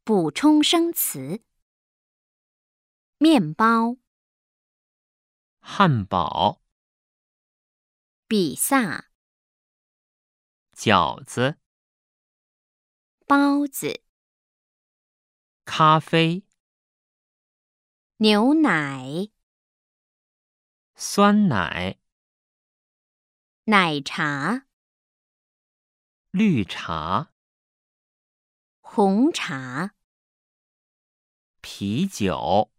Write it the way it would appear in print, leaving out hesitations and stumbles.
补充生词：面包、 汉堡、 比萨、 饺子、 包子、 咖啡、 牛奶、 酸奶、 奶茶、 绿茶、 红茶。 啤酒。